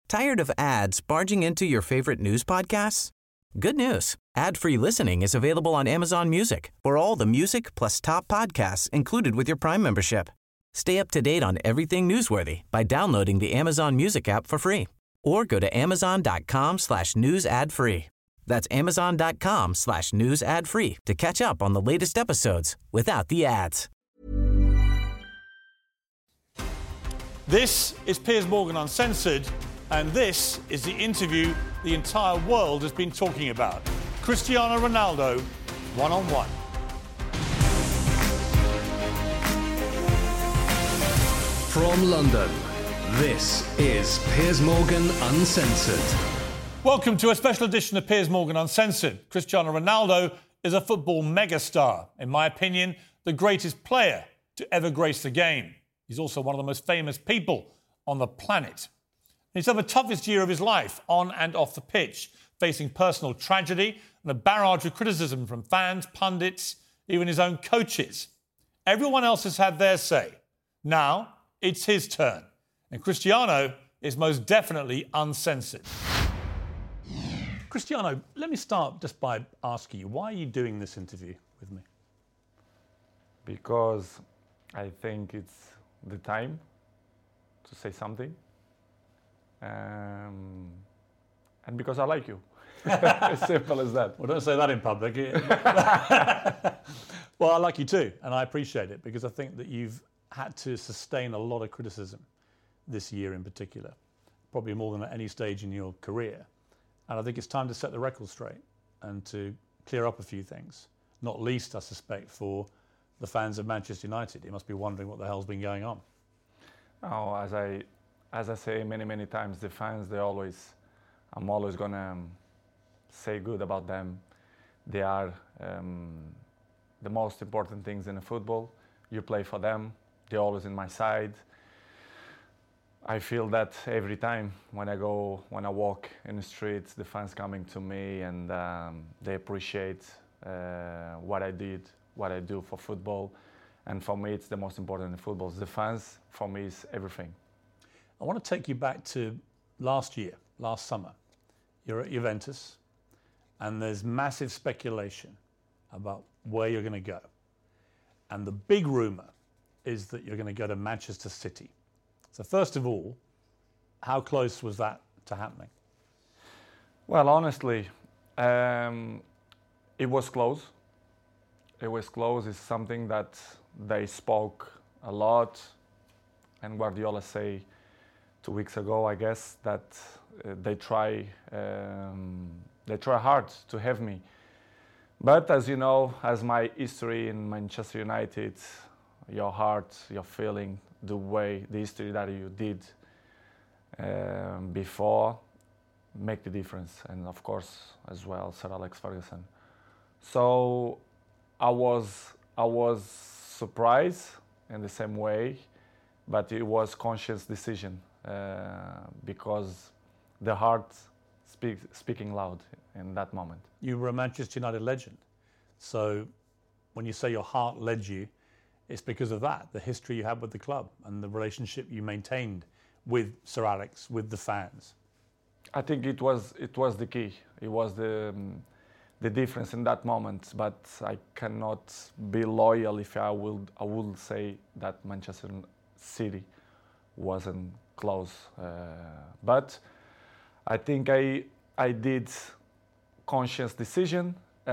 Tired of ads barging into your favorite news podcasts? Good news. Ad-free listening is available on Amazon Music for all the music plus top podcasts included with your Prime membership. Stay up to date on everything newsworthy by downloading the Amazon Music app for free or go to amazon.com/news ad free. That's amazon.com/news ad free to catch up on the latest episodes without the ads. This is Piers Morgan Uncensored, and this is the interview the entire world has been talking about. Cristiano Ronaldo, one-on-one. From London, this is Piers Morgan Uncensored. Welcome to a special edition of Piers Morgan Uncensored. Cristiano Ronaldo is a football megastar. In my opinion, the greatest player to ever grace the game. He's also one of the most famous people on the planet. He's had the toughest year of his life, on and off the pitch, facing personal tragedy and a barrage of criticism from fans, pundits, even his own coaches. Everyone else has had their say. Now, it's his turn. And Cristiano is most definitely uncensored. Cristiano, let me start just by asking you, why are you doing this interview with me? Because I think it's the time to say something. And because I like you. As simple as that. Well, don't say that in public. Well, I like you too, and I appreciate it, because I think that you've had to sustain a lot of criticism this year in particular, probably more than at any stage in your career. And I think it's time to set the record straight and to clear up a few things, not least, I suspect, for the fans of Manchester United. You must be wondering what the hell's been going on. Oh, as I say many times, the fans, I'm always gonna say good about them. They are the most important things in the football. You play for them. They're always in my side. I feel that every time when I walk in the streets, the fans coming to me and they appreciate what I do for football. And for me, it's the most important in football. The fans, for me, is everything. I want to take you back to last summer. You're at Juventus, and there's massive speculation about where you're going to go. And the big rumour is that you're going to go to Manchester City. So first of all, how close was that to happening? Well, honestly, it was close. It was close. It's something that they spoke a lot, and Guardiola say 2 weeks ago, I guess, that they try hard to have me. But as you know, as my history in Manchester United, your heart, your feeling, the history that you did before, make the difference. And of course, as well, Sir Alex Ferguson. So I was surprised in the same way, but it was conscious decision because the heart speaking loud in that moment. You were a Manchester United legend. So when you say your heart led you, it's because of that, the history you had with the club and the relationship you maintained with Sir Alex, with the fans. I think it was the key. It was the difference in that moment. But I cannot be loyal if I would say that Manchester City wasn't close. But I think I did conscious decision.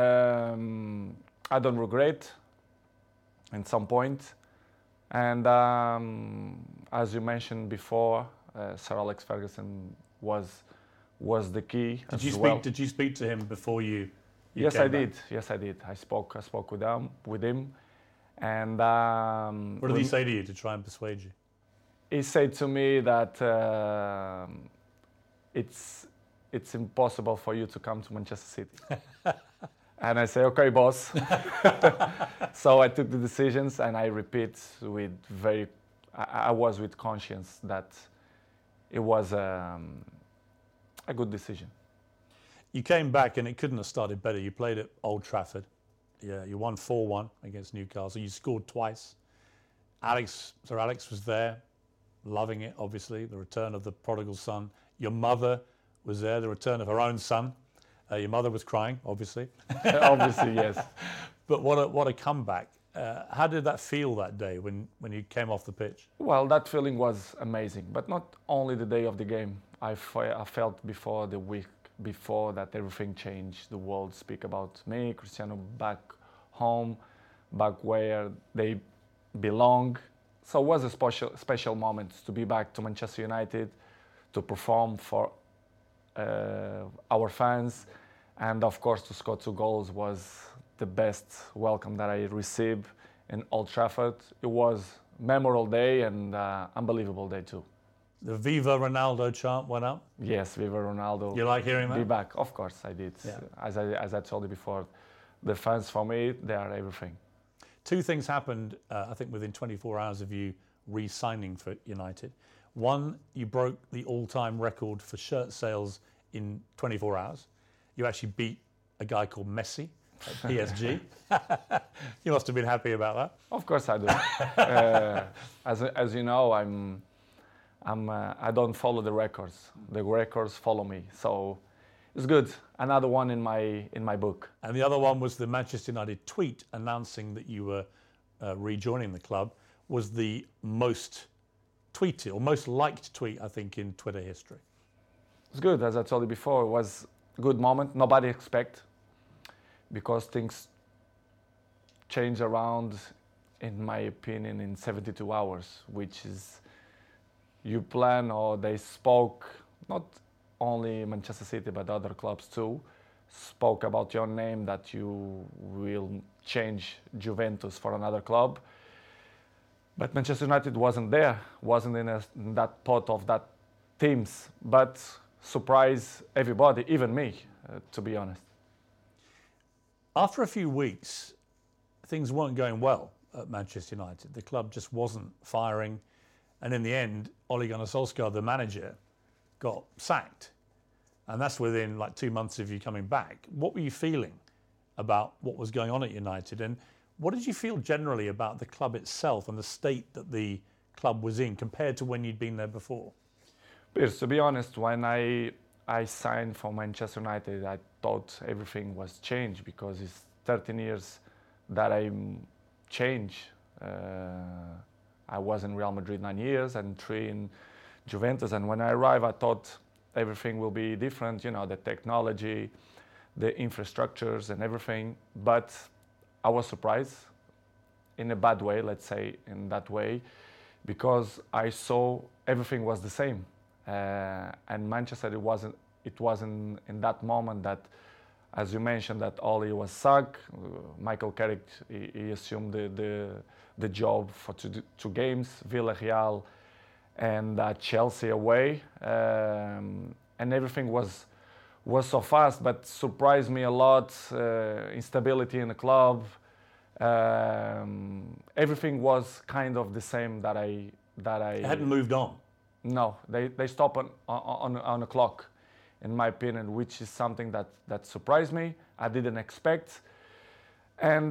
I don't regret at some point. And as you mentioned before, Sir Alex Ferguson was the key. Did you speak to him before you Yes, came I back? did. Yes, I did. I spoke with him, and What did he say to you to try and persuade you? he said to me that it's impossible for you to come to Manchester City. And I say, okay, boss. So I took the decisions, and I repeat I was with conscience that it was a good decision. You came back and it couldn't have started better. You played at Old Trafford. Yeah, you won 4-1 against Newcastle. You scored twice. Sir Alex was there, loving it, obviously, the return of the prodigal son. Your mother was there, the return of her own son. Your mother was crying, obviously. Obviously, yes. But what a comeback. How did that feel that day when you came off the pitch? Well, that feeling was amazing, but not only the day of the game. I felt before the week before that everything changed. The world speak about me, Cristiano, back home, back where they belong. So it was a special moment to be back to Manchester United, to perform for our fans, and of course to score 2 goals was the best welcome that I received in Old Trafford. It was a memorable day and unbelievable day too. The Viva Ronaldo chant went up? Yes, Viva Ronaldo. You like hearing that? Be back, of course I did. Yeah. As I told you before, the fans for me, they are everything. 2 things happened, I think, within 24 hours of you re-signing for United. One, you broke the all-time record for shirt sales in 24 hours. You actually beat a guy called Messi at PSG. You must have been happy about that. Of course I do. As you know, I don't follow the records. The records follow me. So it's good. Another one in my book. And the other one was the Manchester United tweet announcing that you were rejoining the club was the most tweeted or most liked tweet, I think, in Twitter history. It's good. As I told you before, it was a good moment. Nobody expect, because things change around, in my opinion, in 72 hours, which is you plan, or they spoke, not only Manchester City but other clubs too, spoke about your name, that you will change Juventus for another club. But Manchester United wasn't there, wasn't in that pot of that teams, but surprised everybody, even me, to be honest. After a few weeks, things weren't going well at Manchester United. The club just wasn't firing. And in the end, Ole Gunnar Solskjaer, the manager, got sacked. And that's within like 2 months of you coming back. What were you feeling about what was going on at United? And what did you feel generally about the club itself and the state that the club was in compared to when you'd been there before? Piers, to be honest, when I signed for Manchester United, I thought everything was changed, because it's 13 years that I changed. I was in Real Madrid 9 years and 3 in Juventus. And when I arrived, I thought everything will be different, you know, the technology, the infrastructures and everything. But I was surprised in a bad way, let's say in that way, because I saw everything was the same. And Manchester, it wasn't in that moment that, as you mentioned, that Ole was sacked. Michael Carrick, he assumed the job for 2 games, Villarreal and Chelsea away, and everything was so fast, but surprised me a lot. Instability in the club, everything was kind of the same that I It hadn't moved on. No, they stopped on the clock, in my opinion, which is something that surprised me. I didn't expect, and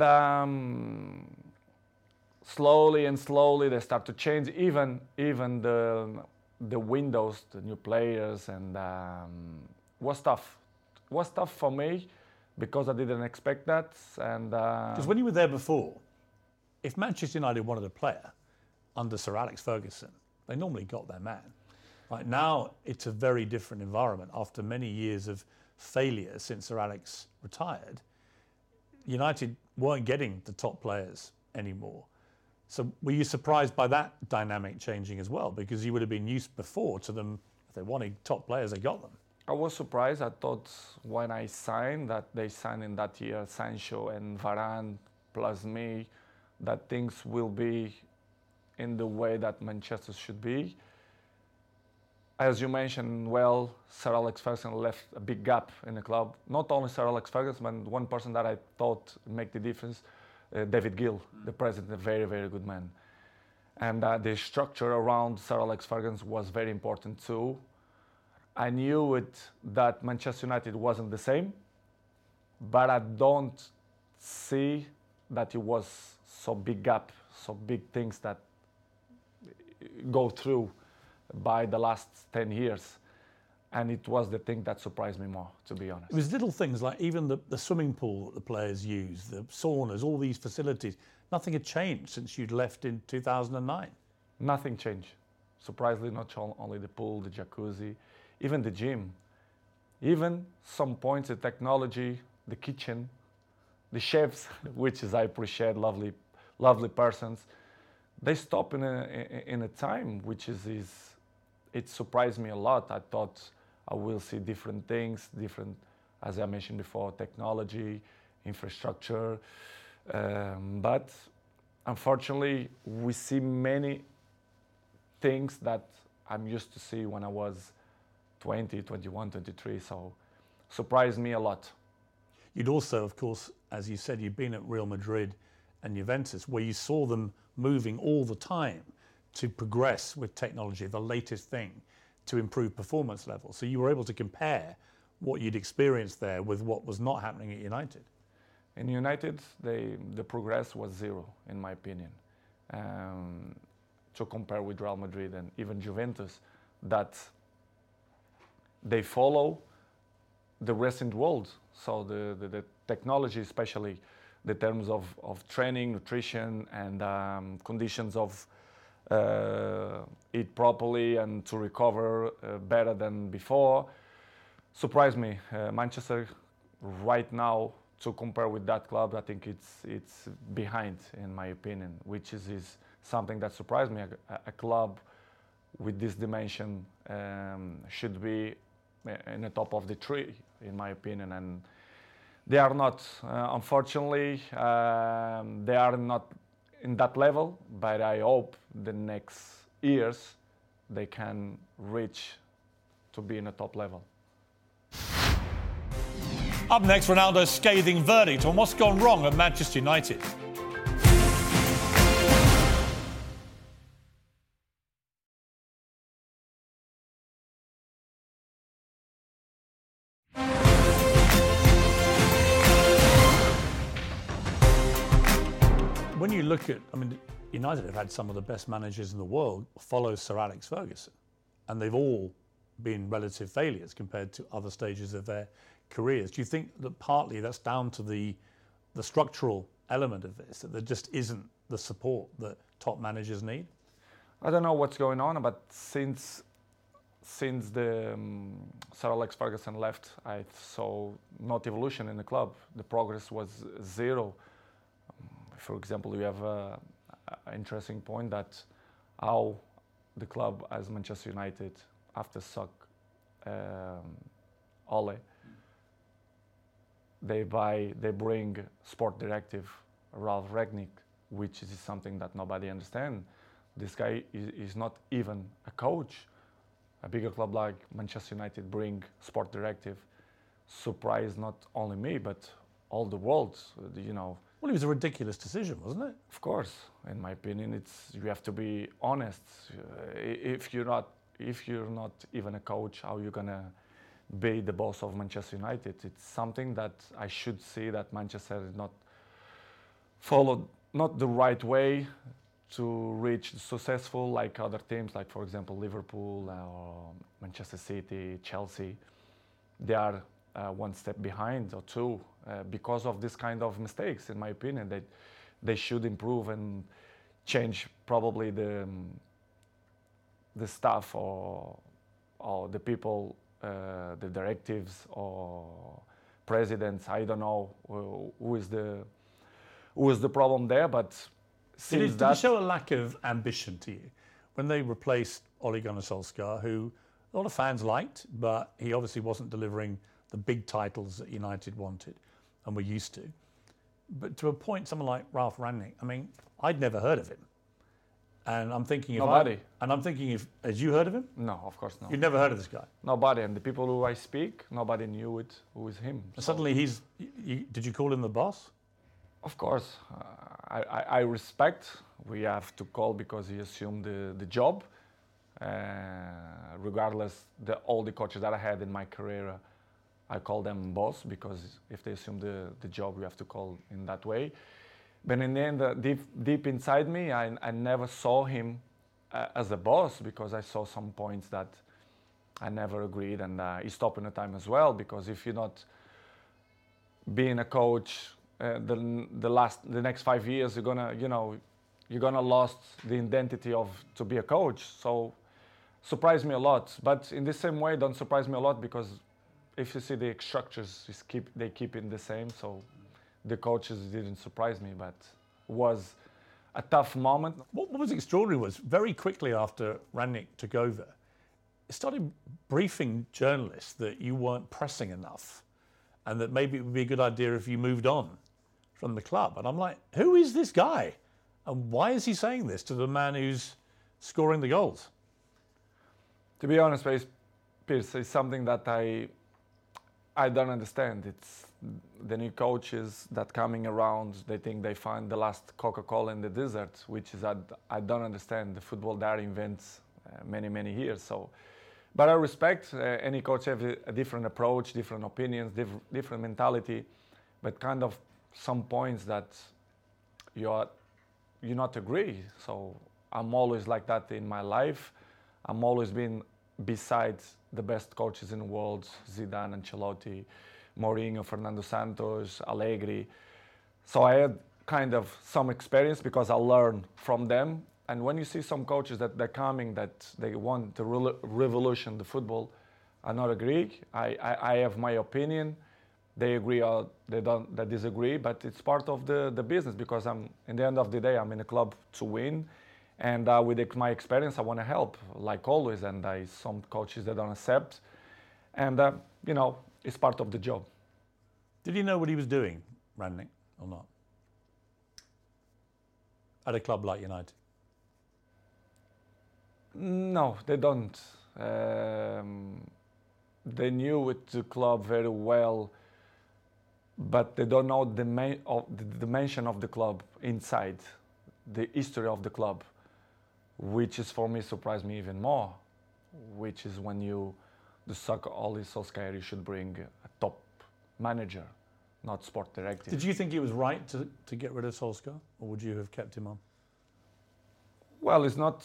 slowly they start to change. Even the windows, the new players, and was tough. It was tough for me because I didn't expect that. And because when you were there before, if Manchester United wanted a player under Sir Alex Ferguson, they normally got their man. Right now, it's a very different environment. After many years of failure since Sir Alex retired, United weren't getting the top players anymore. So were you surprised by that dynamic changing as well? Because you would have been used before to them, if they wanted top players, they got them. I was surprised. I thought when I signed, that they signed in that year, Sancho and Varane plus me, that things will be in the way that Manchester should be. As you mentioned, well, Sir Alex Ferguson left a big gap in the club. Not only Sir Alex Ferguson, but one person that I thought make the difference, David Gill, the president, a very, very good man. And the structure around Sir Alex Ferguson was very important too. I knew that Manchester United wasn't the same, but I don't see that it was so big gap, so big things that go through by the last 10 years. And it was the thing that surprised me more, to be honest. It was little things like even the swimming pool that the players use, the saunas, all these facilities. Nothing had changed since you'd left in 2009. Nothing changed. Surprisingly, not only the pool, the jacuzzi, even the gym. Even some points, the technology, the kitchen, the chefs, which is I appreciate, lovely persons. They stop in a time which is it surprised me a lot. I thought I will see different things, as I mentioned before, technology, infrastructure, but unfortunately we see many things that I'm used to see when I was 20, 21, 23, so surprised me a lot. You'd also, of course, as you said, you'd been at Real Madrid and Juventus, where you saw them moving all the time to progress with technology, the latest thing, to improve performance levels. So you were able to compare what you'd experienced there with what was not happening at United. In United, the progress was zero, in my opinion. To compare with Real Madrid and even Juventus, that they follow the recent world. So the technology, especially the terms of training, nutrition, and conditions of eat properly and to recover better than before, surprised me. Manchester right now, to compare with that club, I think it's behind, in my opinion, which is something that surprised me. A club with this dimension should be in the top of the tree, in my opinion, and they are not. Unfortunately, they are not in that level, but I hope the next years they can reach to be in a top level. Up next, Ronaldo's scathing verdict on what's gone wrong at Manchester United. When you look at, United have had some of the best managers in the world follow Sir Alex Ferguson, and they've all been relative failures compared to other stages of their careers. Do you think that partly that's down to the structural element of this, that there just isn't the support that top managers need? I don't know what's going on, but since the Sir Alex Ferguson left, I saw not evolution in the club. The progress was zero. For example, you have an interesting point that how the club as Manchester United, after Ole, they bring sport directive Ralf Rangnick, which is something that nobody understands. This guy is not even a coach. A bigger club like Manchester United bring sport directive. Surprised not only me, but all the world, Well, it was a ridiculous decision, wasn't it? Of course, in my opinion, you have to be honest. If you're not even a coach, how are you gonna be the boss of Manchester United? It's something that I should see that Manchester is not followed not the right way to reach successful like other teams, like for example Liverpool or Manchester City, Chelsea. They are one step behind or two because of this kind of mistakes. In my opinion, they should improve and change probably the staff or the people, the directives or presidents. I don't know who is the problem there, but did it show a lack of ambition to you when they replaced Ole Gunnar Solskjaer, who a lot of fans liked, but he obviously wasn't delivering the big titles that United wanted and were used to. But to a point, someone like Ralf Rangnick, I'd never heard of him. And I'm thinking had you heard of him? No, of course not. You'd never heard of this guy? Nobody, and the people who I speak, nobody knew who is him. So suddenly did you call him the boss? Of course, I respect. We have to call because he assumed the job. Regardless, all the coaches that I had in my career, I call them boss because if they assume the job, we have to call in that way. But in the end, deep inside me, I never saw him as a boss because I saw some points that I never agreed, and he stopped in the time as well, because if you're not being a coach, the next 5 years, you're gonna lost the identity of to be a coach. So surprised me a lot. But in the same way, don't surprise me a lot, because if you see the structures, they keep it the same. So the coaches didn't surprise me, but was a tough moment. What was extraordinary was very quickly after Rangnick took over, he started briefing journalists that you weren't pressing enough and that maybe it would be a good idea if you moved on from the club. And I'm like, who is this guy? And why is he saying this to the man who's scoring the goals? To be honest, Piers, it's something that I don't understand. It's the new coaches that coming around, they think they find the last Coca-Cola in the desert, which is I don't understand. The football there invents many years. So, but I respect any coach have a different approach, different opinions, different mentality, but kind of some points that you not agree. So I'm always like that in my life. I'm always been beside the best coaches in the world: Zidane, Ancelotti, Mourinho, Fernando Santos, Allegri. So I had kind of some experience because I learned from them. And when you see some coaches that they're coming, that they want to revolution the football, I not agree. I have my opinion. They agree or they disagree, but it's part of the business, because in the end of the day, I'm in a club to win. And with my experience, I want to help, like always. And some coaches that don't accept. And, it's part of the job. Did he know what he was doing, Rangnick, or not? At a club like United? No, they don't. They knew with the club very well, but they don't know the dimension of the club inside, the history of the club, which is for me surprised me even more, which is when the soccer Ole Solskjaer, you should bring a top manager, not sport director. Did you think it was right to get rid of Solskjaer, or would you have kept him on? Well, it's not.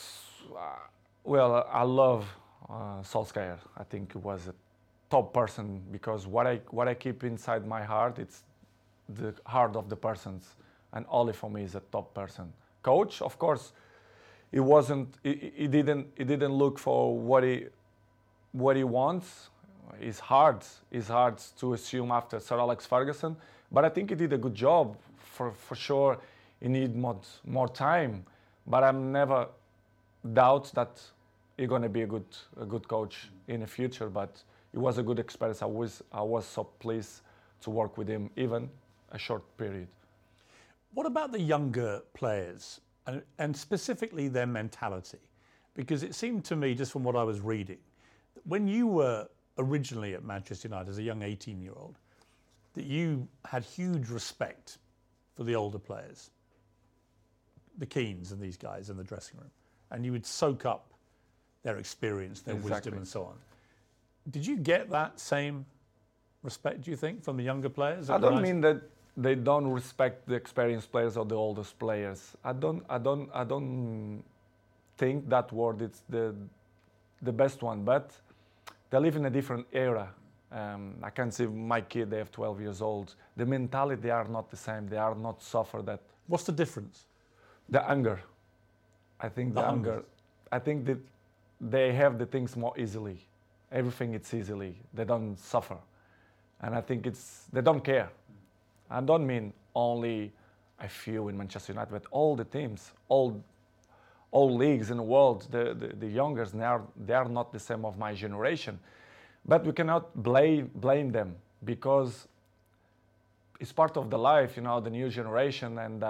I love Solskjaer. I think he was a top person, because what I keep inside my heart, it's the heart of the persons, and Ole for me is a top person. Coach, of course, he wasn't. He didn't look for what he wants. It's hard to assume after Sir Alex Ferguson, but I think he did a good job. For sure, he need more time, but I'm never doubt that he's going to be a good coach in the future. But it was a good experience. I was so pleased to work with him, even a short period. What about the younger players, and specifically their mentality? Because it seemed to me, just from what I was reading, that when you were originally at Manchester United as a young 18-year-old, that you had huge respect for the older players, the Keanes and these guys in the dressing room, and you would soak up their experience, their wisdom and so on. Did you get that same respect, do you think, from the younger players? I don't mean that they don't respect the experienced players or the oldest players. I don't think that word is the best one, but they live in a different era. I can see my kid, they have 12 years old. The mentality, they are not the same. They are not suffer that. What's the difference? The anger. I think the anger. I think that they have the things more easily. Everything it's easily. They don't suffer. And I think they don't care. I don't mean only a few in Manchester United, but all the teams, all leagues in the world, the youngers, they are not the same of my generation. But we cannot blame them, because it's part of the life, the new generation and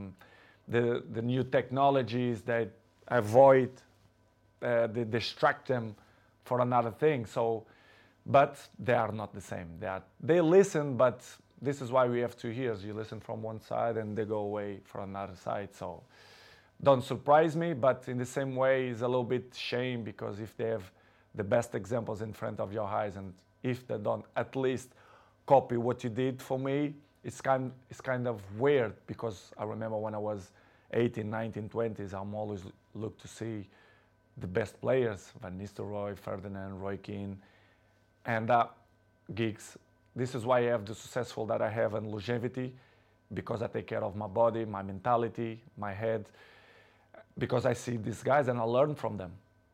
the new technologies that avoid, they distract them for another thing. So, but they are not the same. They listen, but this is why we have 2 years. You listen from one side and they go away for another side. So don't surprise me, but in the same way, it's a little bit shame, because if they have the best examples in front of your eyes, and if they don't at least copy what you did for me, it's kind of weird, because I remember when I was 18, 19, 20s, I'm always look to see the best players, Van Nistelrooy, Ferdinand, Roy Keane, and Giggs. This is why I have the successful that I have and longevity, because I take care of my body, my mentality, my head, because I see these guys and I learn from them.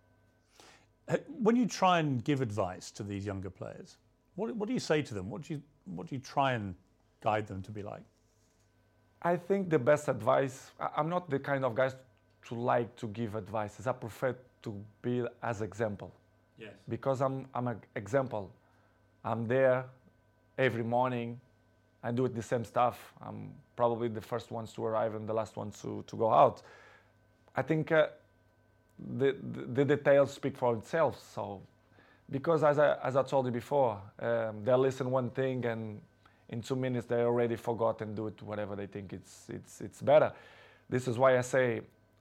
When you try and give advice to these younger players, what do you say to them? What do you try and guide them to be like? I think the best advice, I'm not the kind of guy to like to give advices. I prefer to be as example. Yes. Because I'm an example. I'm there every morning. I do the same stuff. I'm probably the first ones to arrive and the last ones to go out. I think the details speak for itself. So, because as I told you before, they listen one thing and in 2 minutes they already forgot and do it whatever they think it's better. This is why I say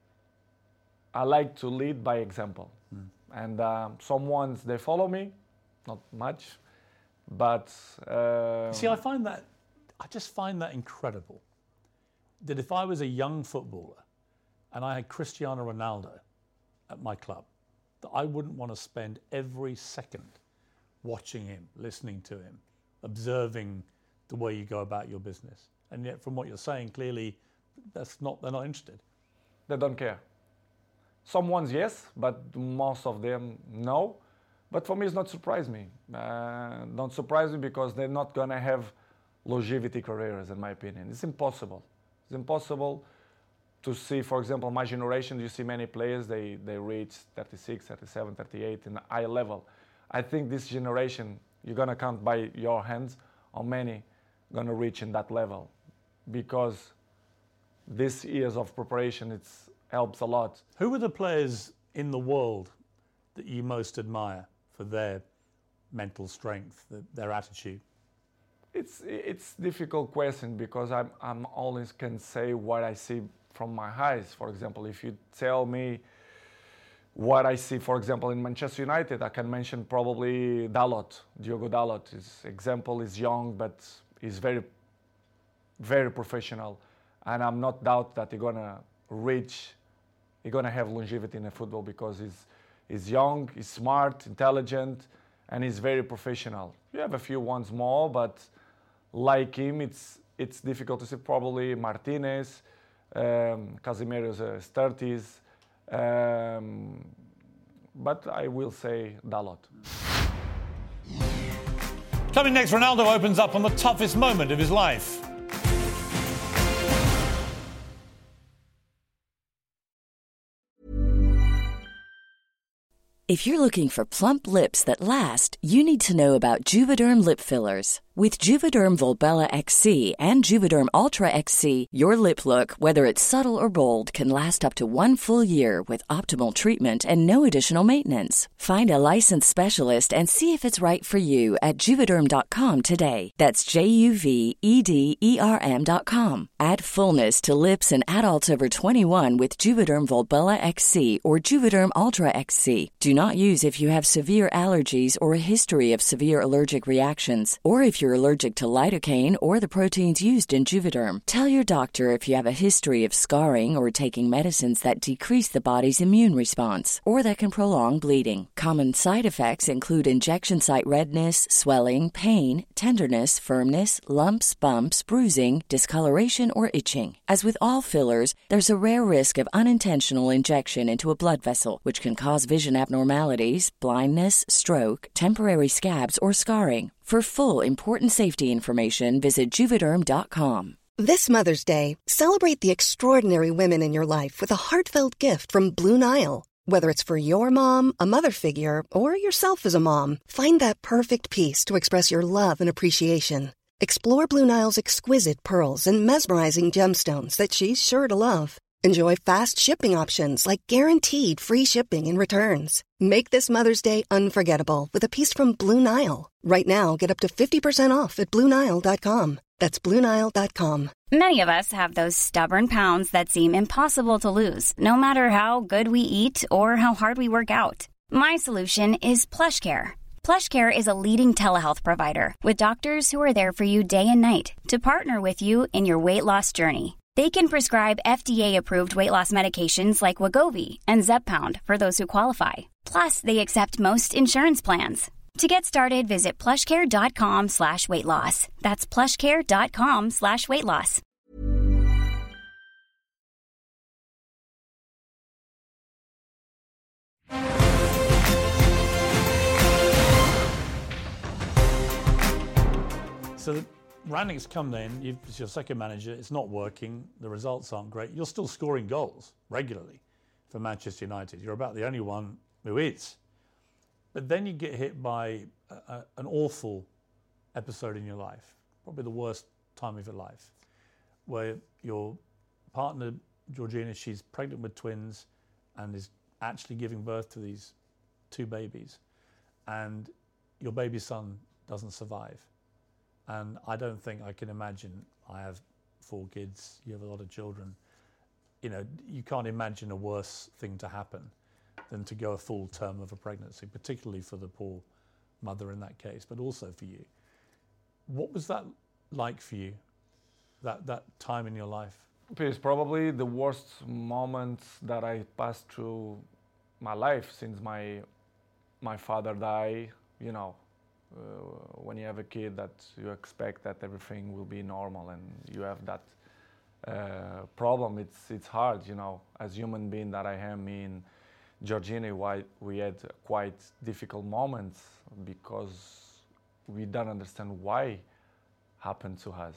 I like to lead by example. And some ones they follow me, not much, but see, I just find that incredible. That if I was a young footballer and I had Cristiano Ronaldo at my club, that I wouldn't want to spend every second watching him, listening to him, observing the way you go about your business. And yet, from what you're saying, clearly, they're not interested. They don't care. Some ones, yes, but most of them, no. But for me, it's not surprise me. Don't surprise me because they're not going to have longevity careers, in my opinion. It's impossible. It's impossible to see, for example, my generation, you see many players, they reach 36, 37, 38 in a high level. I think this generation, you're going to count by your hands how many going to reach in that level, because these years of preparation, helps a lot. Who are the players in the world that you most admire for their mental strength, their attitude? It's a difficult question because I'm always can say what I see from my eyes. For example, if you tell me what I see, for example, in Manchester United, I can mention probably Dalot, Diogo Dalot. His example is young, but he's very, very professional. And I'm not doubt that he's gonna have longevity in the football because he's young, he's smart, intelligent, and he's very professional. You have a few ones more, but like him, it's difficult to see. Probably Martinez, Casemiro's 30s, but I will say Dalot. Coming next, Ronaldo opens up on the toughest moment of his life. If you're looking for plump lips that last, you need to know about Juvederm lip fillers. With Juvederm Volbella XC and Juvederm Ultra XC, your lip look, whether it's subtle or bold, can last up to 1 full year with optimal treatment and no additional maintenance. Find a licensed specialist and see if it's right for you at Juvederm.com today. That's JUVEDERM.com. Add fullness to lips in adults over 21 with Juvederm Volbella XC or Juvederm Ultra XC. Do not use if you have severe allergies or a history of severe allergic reactions, or if you're allergic to lidocaine or the proteins used in Juvederm. Tell your doctor if you have a history of scarring or taking medicines that decrease the body's immune response or that can prolong bleeding. Common side effects include injection site redness, swelling, pain, tenderness, firmness, lumps, bumps, bruising, discoloration, or itching. As with all fillers, there's a rare risk of unintentional injection into a blood vessel, which can cause vision abnormalities, blindness, stroke, temporary scabs, or scarring. For full, important safety information, visit Juvederm.com. This Mother's Day, celebrate the extraordinary women in your life with a heartfelt gift from Blue Nile. Whether it's for your mom, a mother figure, or yourself as a mom, find that perfect piece to express your love and appreciation. Explore Blue Nile's exquisite pearls and mesmerizing gemstones that she's sure to love. Enjoy fast shipping options like guaranteed free shipping and returns. Make this Mother's Day unforgettable with a piece from Blue Nile. Right now, get up to 50% off at BlueNile.com. That's BlueNile.com. Many of us have those stubborn pounds that seem impossible to lose, no matter how good we eat or how hard we work out. My solution is PlushCare. PlushCare is a leading telehealth provider with doctors who are there for you day and night to partner with you in your weight loss journey. They can prescribe FDA-approved weight loss medications like Wegovy and Zepbound for those who qualify. Plus, they accept most insurance plans. To get started, visit plushcare.com/weightloss. That's plushcare.com/weightloss. So Rangnick's come then, it's your second manager, it's not working, the results aren't great. You're still scoring goals regularly for Manchester United. You're about the only one who is. But then you get hit by an awful episode in your life, probably the worst time of your life, where your partner, Georgina, she's pregnant with twins and is actually giving birth to these 2 babies. And your baby son doesn't survive. And I don't think I can imagine, I have 4 kids, you have a lot of children, you know, you can't imagine a worse thing to happen than to go a full term of a pregnancy, particularly for the poor mother in that case, but also for you. What was that like for you, that time in your life? It's probably the worst moment that I passed through my life since my father died, you know. When you have a kid, that you expect that everything will be normal, and you have that problem. It's hard, you know. As human being that I am, me and Georgina, we had quite difficult moments because we don't understand why happened to us.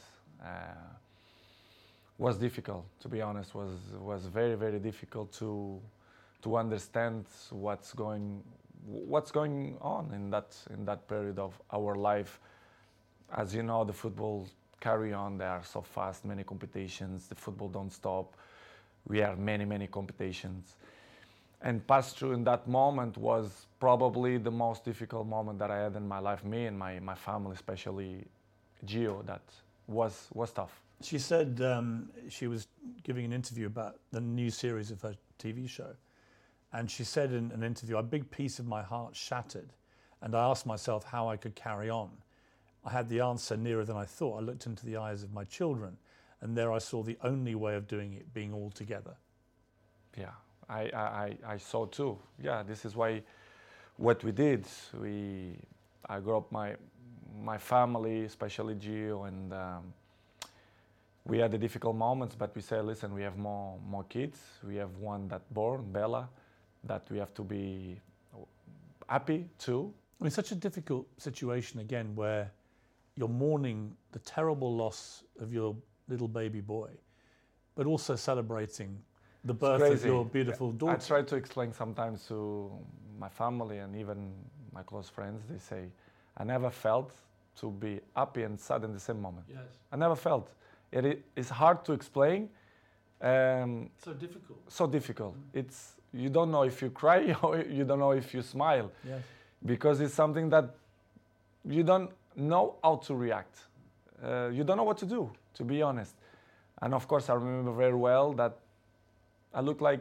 Was difficult, to be honest. Was very, very difficult to understand what's going on in that period of our life. As you know, the football carry on. They are so fast, many competitions. The football don't stop. We have many competitions. And pass through in that moment was probably the most difficult moment that I had in my life. Me and my family, especially Gio, that was tough. She said she was giving an interview about the new series of her TV show. And she said in an interview, a big piece of my heart shattered, and I asked myself how I could carry on. I had the answer nearer than I thought. I looked into the eyes of my children, and there I saw the only way of doing it, being all together. Yeah, I saw too. Yeah, this is why what we did. I grew up my family, especially Gio, and we had the difficult moments, but we said, listen, we have more kids. We have one that born, Bella, that we have to be happy too. I mean, such a difficult situation again, where you're mourning the terrible loss of your little baby boy, but also celebrating the birth of your beautiful daughter. I try to explain sometimes to my family and even my close friends. They say, I never felt to be happy and sad in the same moment. Yes. I never felt. It's hard to explain. So difficult. So difficult. You don't know if you cry or you don't know if you smile. Yes. Because it's something that you don't know how to react. You don't know what to do, to be honest. And of course, I remember very well that I looked like,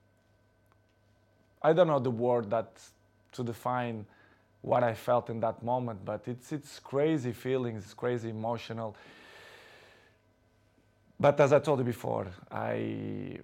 I don't know the word to define what I felt in that moment, but it's crazy feelings, it's crazy emotional. But as I told you before, I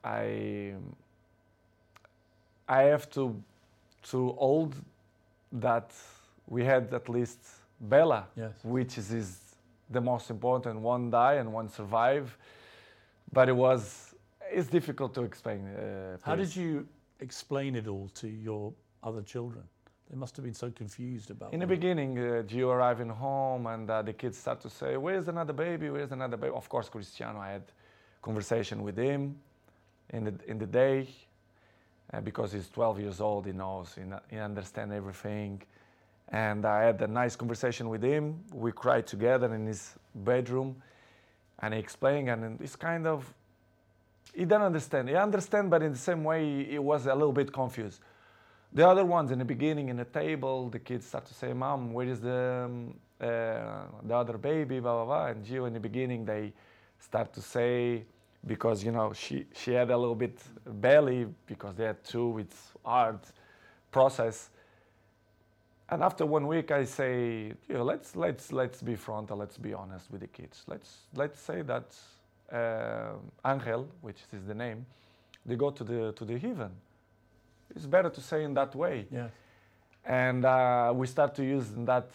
have to hold that we had at least Bella, yes, which is the most important. One die and one survive, but it's difficult to explain. How did you explain it all to your other children? They must have been so confused about it. In the beginning, Gio arriving home and the kids start to say, where's another baby, where's another baby? Of course, Cristiano, I had conversation with him in the day, because he's 12 years old, he knows, he understands everything. And I had a nice conversation with him. We cried together in his bedroom, and he explained, and it's kind of, he didn't understand. He understand, but in the same way, he was a little bit confused. The other ones in the beginning, in the table, the kids start to say, Mom, where is the other baby, blah, blah, blah. And Gio, in the beginning, they start to say, because, you know, she had a little bit belly, because they had 2, it's hard process. And after 1 week, I say, let's be frontal, let's be honest with the kids. Let's say that Angel, which is the name, they go to the heaven. It's better to say in that way. Yeah. And we start to use in that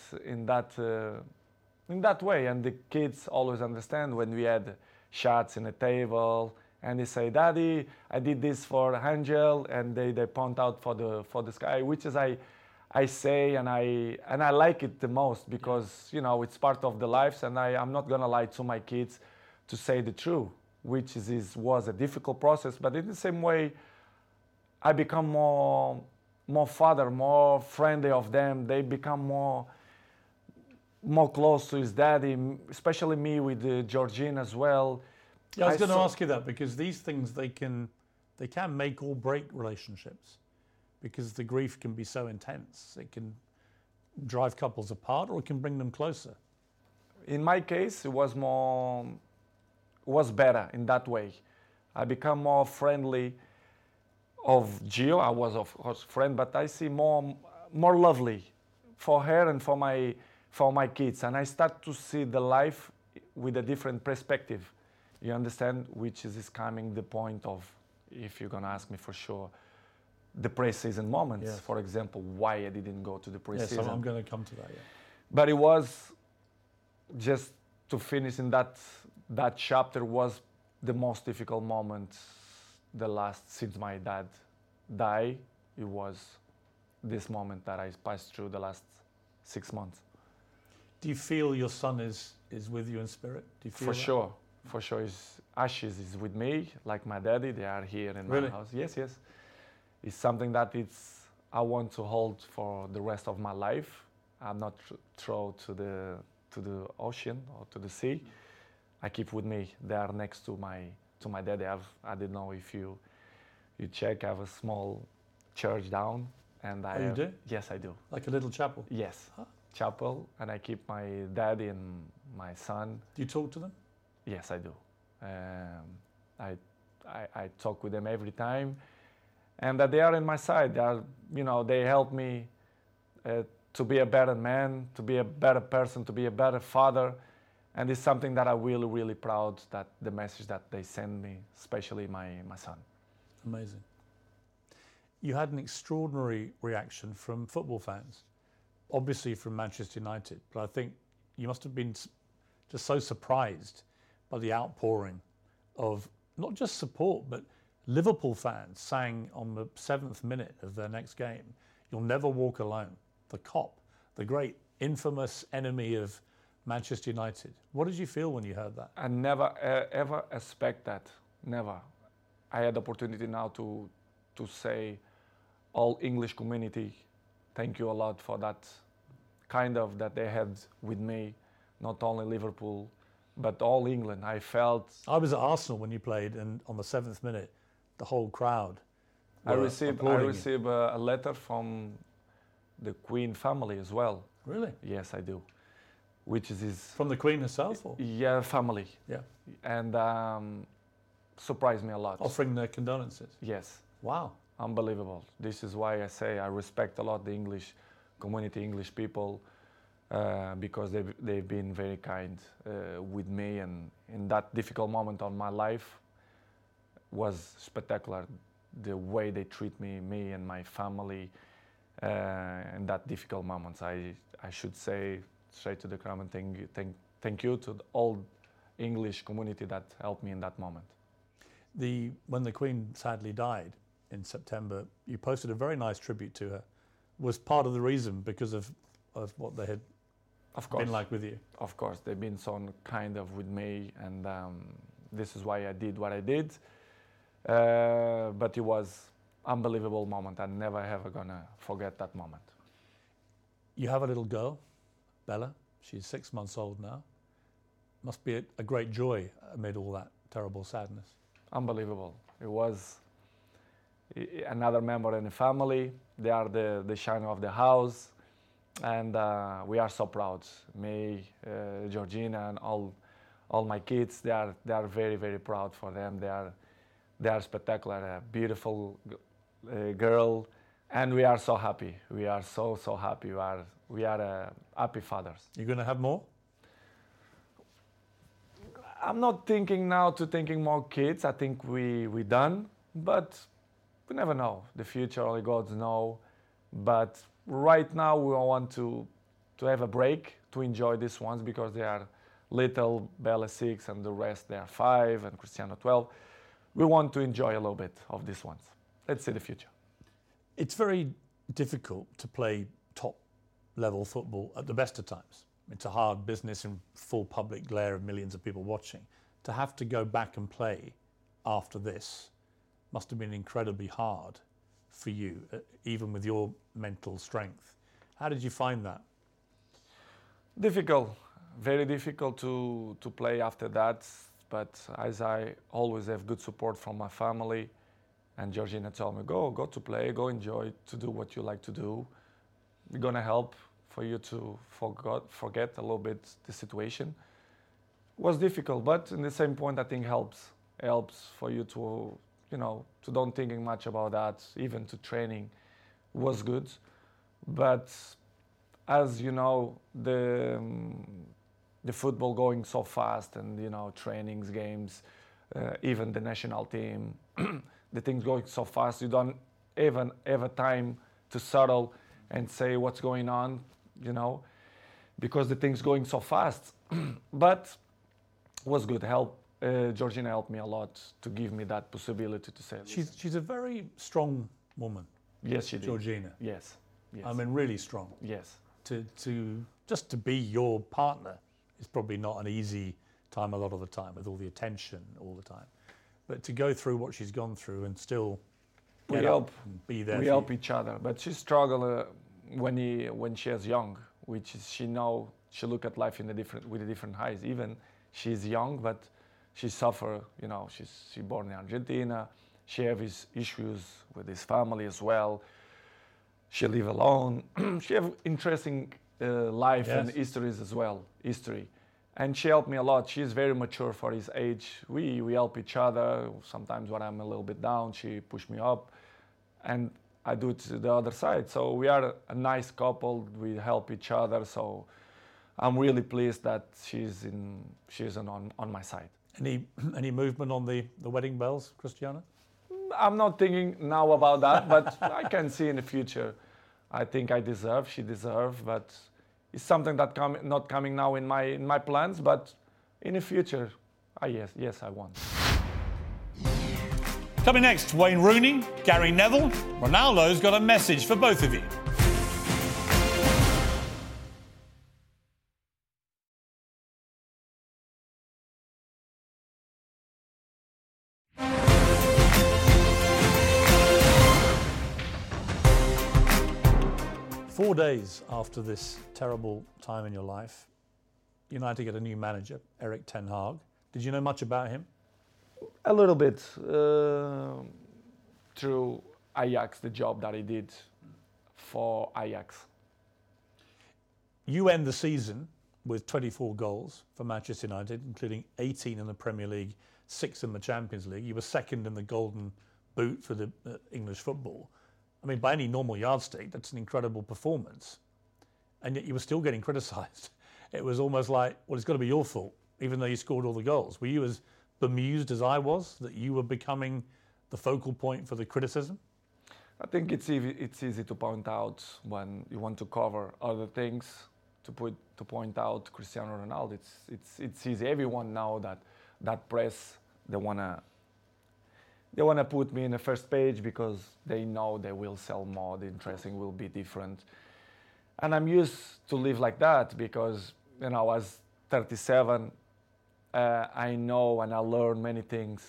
way, and the kids always understand when we had shots in a table, and they say, "Daddy, I did this for Angel," and they point out for the sky, which is I say, and I like it the most because it's part of the lives, and I'm not gonna lie to my kids to say the truth, which was a difficult process, but in the same way, I become more father, more friendly of them. They become more close to his daddy, especially me with Georgine as well. Yeah, I was going to ask you that because these things they can make or break relationships because the grief can be so intense. It can drive couples apart or it can bring them closer. In my case, it was better in that way. I become more friendly of Gio. I was of course friend, but I see more lovely for her and for my kids, and I start to see the life with a different perspective. You understand, which is coming the point of, if you're gonna ask me for sure, the pre-season moments. Yes. For example, why I didn't go to the pre-season. Yes, I'm going to come to that. Yeah. But it was just to finish in that chapter was the most difficult moment. The last since my dad died, it was this moment that I passed through the last 6 months. Do you feel your son is with you in spirit? Do you feel For that? sure. For sure, his ashes is with me, like my daddy. They are here in Really? my house. Yes. It's something that I want to hold for the rest of my life. I'm not throw to the ocean or to the sea. I keep with me. They are next to my daddy. I don't know if you check. I have a small church down, and you do? Yes, I do. Like a little chapel? Yes, chapel, and I keep my daddy and my son. Do you talk to them? Yes, I do. I talk with them every time, and that they are in my side. They help me to be a better man, to be a better person, to be a better father, and it's something that I'm really, really proud that the message that they send me, especially my son. Amazing. You had an extraordinary reaction from football fans, obviously from Manchester United, but I think you must have been just so surprised by the outpouring of not just support, but Liverpool fans sang on the 7th minute of their next game, "You'll never walk alone." The Kop, the great infamous enemy of Manchester United. What did you feel when you heard that? I never ever expect that. Never. I had the opportunity now to say, all English community, thank you a lot for that kind of that they had with me, not only Liverpool, but all England. I was at Arsenal when you played, and on the 7th minute, the whole crowd. I received a letter from the Queen family as well. Really? Yes, I do. Which is from the Queen herself, or? Yeah, family. Yeah. And surprised me a lot. Offering their condolences. Yes. Wow. Unbelievable. This is why I say I respect a lot the English community, English people. Because they've been very kind with me, and in that difficult moment of my life was spectacular. The way they treat me and my family in that difficult moments. I should say straight to the crowd and thank you to the all English community that helped me in that moment. When the Queen sadly died in September, you posted a very nice tribute to her. Was part of the reason because of what they had been like with you? Of course, they've been so kind of with me, and this is why I did what I did. But it was unbelievable moment. I'm never ever gonna forget that moment. You have a little girl, Bella. She's 6 months old now. Must be a great joy amid all that terrible sadness. Unbelievable. It was another member in the family. They are the shine of the house. And we are so proud. Me, Georgina, and all my kids. They are very, very proud for them. They are spectacular. A beautiful girl, and we are so happy. We are so happy. We are happy fathers. You're going to have more? I'm not thinking now to thinking more kids. I think we done, but we never know. The future only God knows. But right now we want to have a break, to enjoy these ones because they are little, Bella 6 and the rest they are 5 and Cristiano 12. We want to enjoy a little bit of these ones. Let's see the future. It's very difficult to play top level football at the best of times. It's a hard business in full public glare of millions of people watching. To have to go back and play after this must have been incredibly hard for you, even with your mental strength. How did you find that? Difficult, very difficult to play after that. But as I always have good support from my family, and Georgina told me, go to play, go enjoy, to do what you like to do. We're gonna help for you to forget a little bit the situation. It was difficult, but in the same point, I think helps for you to, to don't thinking much about that. Even to training was good, but as you know, the football going so fast, and trainings, games, even the national team, the things going so fast, you don't even have a time to settle and say what's going on, because the things going so fast. But it was good. Georgina helped me a lot to give me that possibility to say. She's a very strong woman. Yes, she did. Georgina. Yes. I mean, really strong. Yes. Just to be your partner is probably not an easy time a lot of the time, with all the attention all the time. But to go through what she's gone through and still get up and be there. We help each other. But she struggled when she was young, which is she look at life with a different eyes. Even she's young, but she suffer. She born in Argentina. She have his issues with his family as well. She live alone. She have interesting life and histories as well. And she helped me a lot. She's very mature for his age. We help each other. Sometimes when I'm a little bit down, she push me up, and I do it to the other side. So we are a nice couple. We help each other. So I'm really pleased that she's on my side. Any movement on the wedding bells, Cristiano? I'm not thinking now about that, but I can see in the future. I think she deserves, but it's something that not coming now in my plans, but in the future, yes, I want. Coming next, Wayne Rooney, Gary Neville. Ronaldo's got a message for both of you. Four days after this terrible time in your life, United get a new manager, Erik ten Hag. Did you know much about him? A little bit through Ajax, the job that he did for Ajax. You end the season with 24 goals for Manchester United, including 18 in the Premier League, 6 in the Champions League. You were second in the Golden Boot for the English football. I mean, by any normal yardstick, that's an incredible performance. And yet you were still getting criticised. It was almost like, well, it's got to be your fault, even though you scored all the goals. Were you as bemused as I was that you were becoming the focal point for the criticism? I think it's easy to point out when you want to cover other things, to point out Cristiano Ronaldo. It's easy. Everyone know that press, they wanna put me in the first page because they know they will sell more, the interesting will be different. And I'm used to live like that because, I was 37, I know and I learn many things.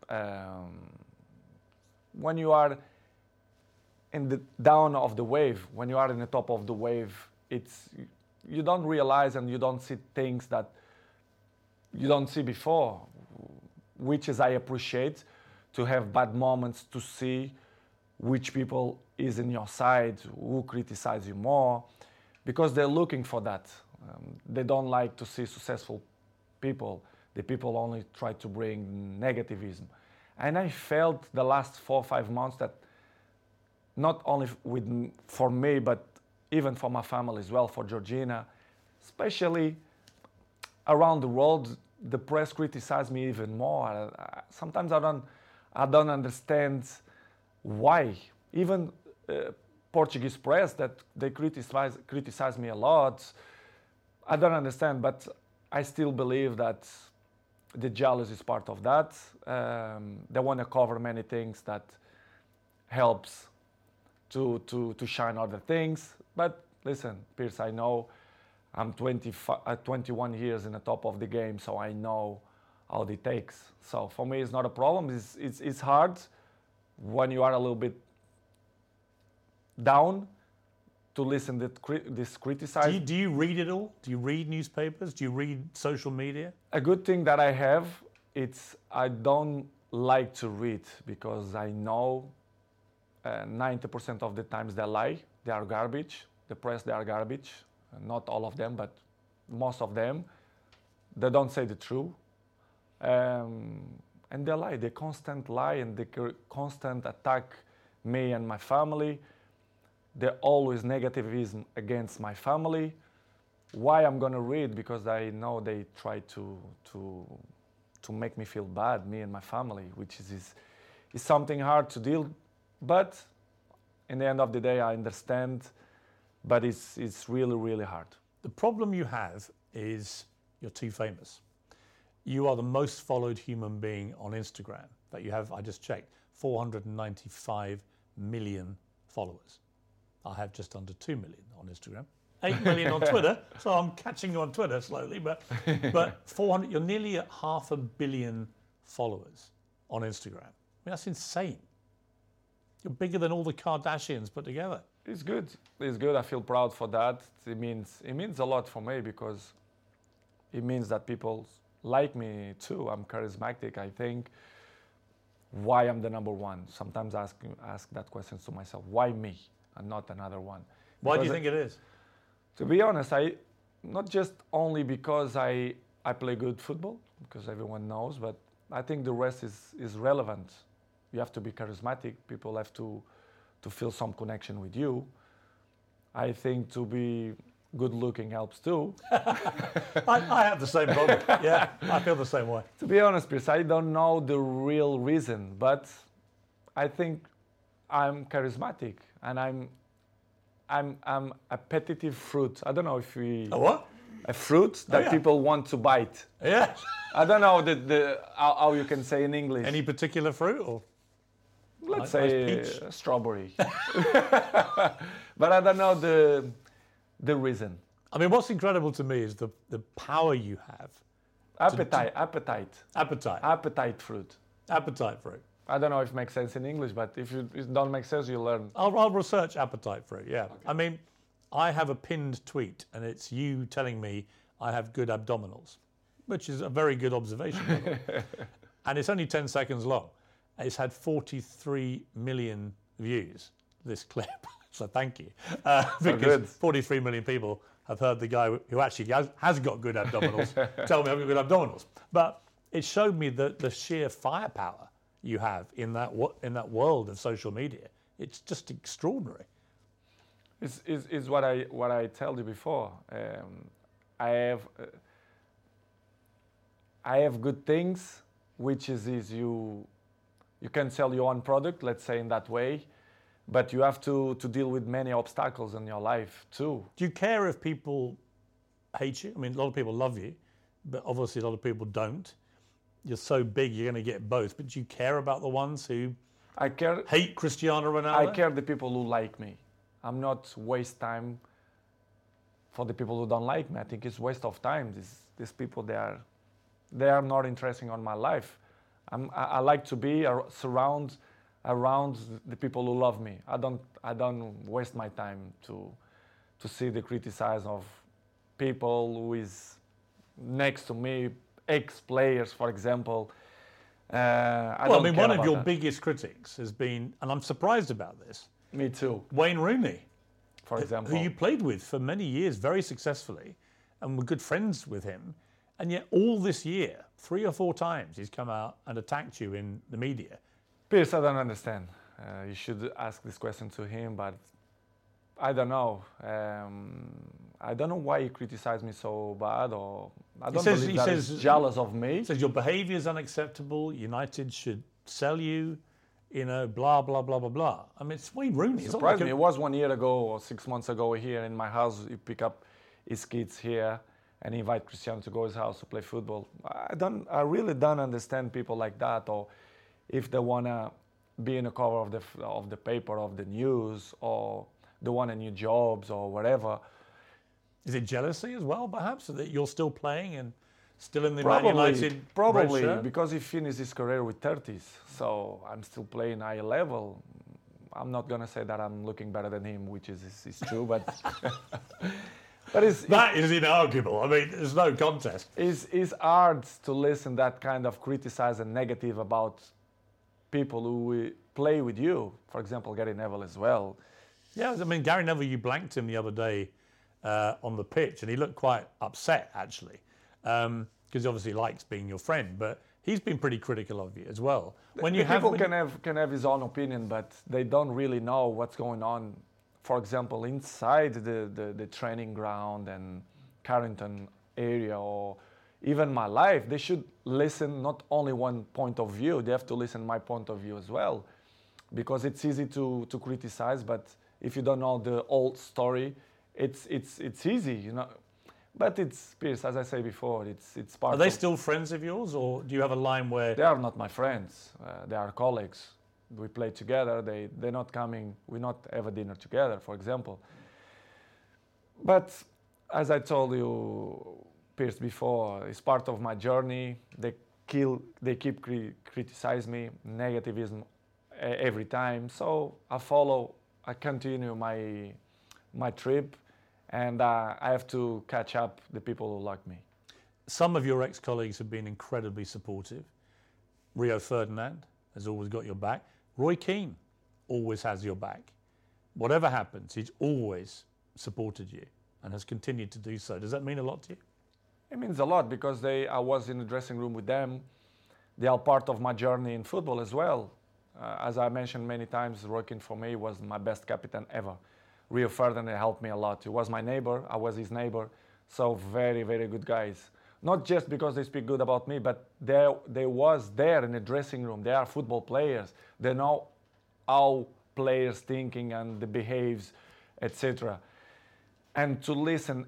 When you are in the down of the wave, when you are in the top of the wave, you don't realize and you don't see things that you don't see before, which is I appreciate. To have bad moments, to see which people is in your side, who criticize you more, because they're looking for that. They don't like to see successful people. The people only try to bring negativism. And I felt the last 4 or 5 months that not only for me, but even for my family as well, for Georgina, especially around the world, the press criticize me even more. Sometimes I don't understand why. Even Portuguese press that they criticize me a lot. I don't understand, but I still believe that the jealousy is part of that. They want to cover many things that helps to shine other things. But listen, Piers, I know I'm 21 years in the top of the game, so I know how it takes. So for me, it's not a problem. It's hard when you are a little bit down to listen to this criticism. Do you read it all? Do you read newspapers? Do you read social media? A good thing that I have, I don't like to read because I know 90% of the times they lie. They are garbage. The press, they are garbage. Not all of them, but most of them. They don't say the truth. And they lie. They constant lie and they constant attack me and my family. They're always negativism against my family. Why I'm gonna read? Because I know they try to make me feel bad, me and my family, which is something hard to deal. But in the end of the day, I understand. But it's really, really hard. The problem you have is you're too famous. You are the most followed human being on Instagram that you have. I just checked, 495 million followers. I have just under 2 million on Instagram, 8 million on Twitter. So I'm catching you on Twitter slowly, but 400. You're nearly at 500 million followers on Instagram. I mean, that's insane. You're bigger than all the Kardashians put together. It's good. It's good. I feel proud for that. It means a lot for me because it means that people like me too. I'm charismatic. I think why I'm the number one. Sometimes I ask that question to myself. Why me and not another one? Why do you think it is? To be honest, not just only because I play good football, because everyone knows, but I think the rest is relevant. You have to be charismatic. People have to feel some connection with you. I think to be good looking helps too. I have the same problem. Yeah, I feel the same way. To be honest, Piers, I don't know the real reason, but I think I'm charismatic and I'm a appetitive fruit. I don't know if we... A what? A fruit that people want to bite. Yeah. I don't know how you can say in English. Any particular fruit or? Let's say strawberry. But I don't know the reason. I mean, what's incredible to me is the power you have. Appetite fruit. Appetite fruit. I don't know if it makes sense in English, but if it don't make sense, you learn. I'll research appetite fruit, yeah. Okay. I mean, I have a pinned tweet, and it's you telling me I have good abdominals, which is a very good observation. And it's only 10 seconds long. It's had 43 million views, this clip. So thank you. Because 43 million people have heard the guy who actually has got good abdominals tell me I've got good abdominals. But it showed me the sheer firepower you have in that world of social media. It's just extraordinary. It's what I told you before. I have good things, which is you can sell your own product, let's say in that way, but you have to deal with many obstacles in your life too. Do you care if people hate you? I mean, a lot of people love you, but obviously a lot of people don't. You're so big, you're going to get both. But do you care about the ones who hate Cristiano Ronaldo? I care the people who like me. I'm not waste time for the people who don't like me. I think it's waste of time. These people, they are not interesting on my life. I like to be around the people who love me. I don't waste my time to see the criticism of people who is next to me, ex-players, for example. One of your biggest critics has been, and I'm surprised about this. Me too. Wayne Rooney, for example, who you played with for many years very successfully, and were good friends with him. And yet all this year, 3 or 4 times, he's come out and attacked you in the media. Piers, I don't understand. You should ask this question to him, but I don't know. I don't know why he criticized me so bad, or I don't believe that he's jealous of me. He says your behaviour is unacceptable. United should sell you. Blah blah blah blah blah. I mean, it's Wayne Rooney. It surprised me. It was 1 year ago or 6 months ago here in my house. You pick up his kids here and invite Cristiano to go to his house to play football. I really don't understand people like that, or if they wanna be in the cover of the paper, of the news, or they want a new jobs or whatever. Is it jealousy as well, perhaps, that you're still playing and still in the probably, Man United probably red shirt? Because he finished his career with 30s, so I'm still playing high level. I'm not gonna say that I'm looking better than him, which is true, but but that is inarguable. I mean, there's no contest. It's hard to listen that kind of criticize and negative about people who play with you. For example, Gary Neville as well. Yeah, I mean, Gary Neville, you blanked him the other day on the pitch, and he looked quite upset actually. Because he obviously likes being your friend, but he's been pretty critical of you as well. People can have his own opinion, but they don't really know what's going on. For example, inside the training ground and Carrington area, or even my life, they should listen not only one point of view. They have to listen my point of view as well, because it's easy to criticize, but if you don't know the old story, it's easy, you know. But it's, Piers, as I say before, it's part of... Are they still friends of yours, or do you have a line where... They are not my friends. They are colleagues. We play together. They're not coming... We not have a dinner together, for example. But as I told you, Piers, before, it's part of my journey. They keep criticize me, negativism every time. So I continue my trip. And I have to catch up the people who like me. Some of your ex-colleagues have been incredibly supportive. Rio Ferdinand has always got your back. Roy Keane always has your back. Whatever happens, he's always supported you and has continued to do so. Does that mean a lot to you? It means a lot, because I was in the dressing room with them. They are part of my journey in football as well. As I mentioned many times, Roy Keane for me was my best captain ever. Rio Ferdinand helped me a lot. He was my neighbor, I was his neighbor. So very, very good guys. Not just because they speak good about me, but they was there in the dressing room. They are football players. They know how players thinking and the behaves, etc. And to listen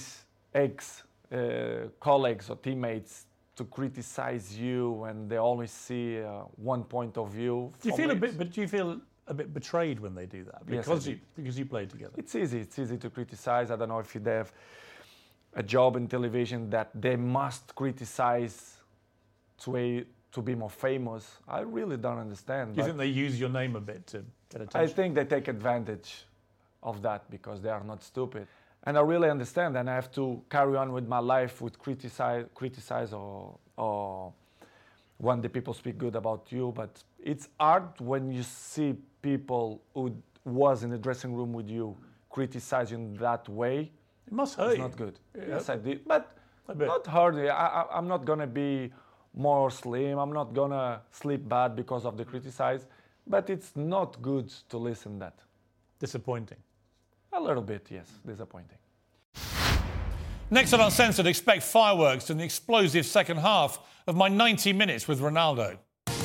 ex-colleagues or teammates to criticize you when they always see one point of view. Do you feel a bit betrayed when they do that? Because you played together. It's easy to criticize. I don't know if they have a job in television that they must criticize to be more famous. I really don't understand. Do you think they use your name a bit to get attention? I think they take advantage of that because they are not stupid. And I really understand, and I have to carry on with my life with criticize or when the people speak good about you. But it's hard when you see people who was in the dressing room with you criticize you in that way. It must hurt you. It's not good. Yeah. Yes, I did. But not hurt you. I'm not going to be more slim. I'm not going to sleep bad because of the criticize. But it's not good to listen that. Disappointing. A little bit, yes. Disappointing. Next on Uncensored, expect fireworks in the explosive second half of my 90 minutes with Ronaldo.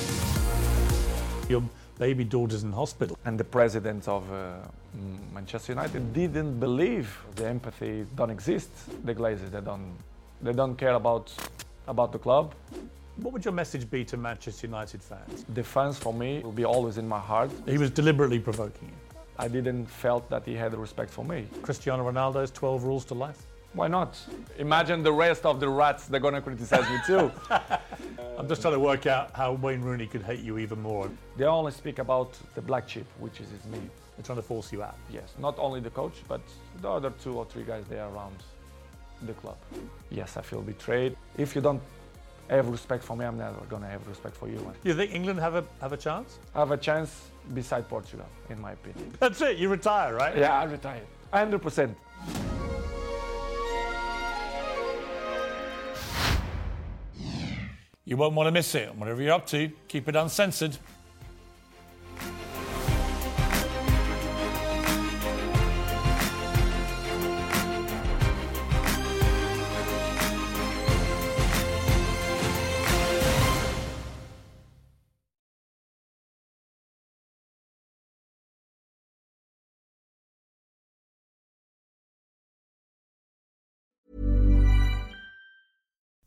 Your baby daughter's in hospital. And the president of Manchester United didn't believe the empathy don't exist. The Glazers, they don't care about the club. What would your message be to Manchester United fans? The fans, for me, will be always in my heart. He was deliberately provoking you. I didn't felt that he had respect for me. Cristiano Ronaldo's 12 rules to life. Why not? Imagine the rest of the rats, they're going to criticize me too. I'm just trying to work out how Wayne Rooney could hate you even more. They only speak about the black sheep, which is me. They're trying to force you out. Yes, not only the coach, but the other 2 or 3 guys there around the club. Yes, I feel betrayed. If you don't have respect for me, I'm never going to have respect for you. You think England have a chance? Have a chance beside Portugal, in my opinion. That's it, you retire, right? Yeah, I retired. 100%. You won't want to miss it. Whatever you're up to, keep it uncensored.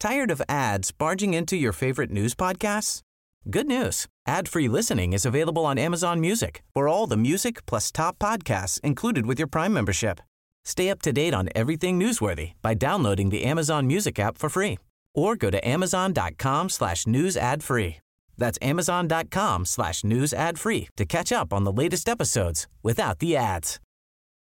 Tired of ads barging into your favorite news podcasts? Good news. Ad-free listening is available on Amazon Music for all the music plus top podcasts included with your Prime membership. Stay up to date on everything newsworthy by downloading the Amazon Music app for free or go to amazon.com/news ad free. That's amazon.com/news ad free to catch up on the latest episodes without the ads.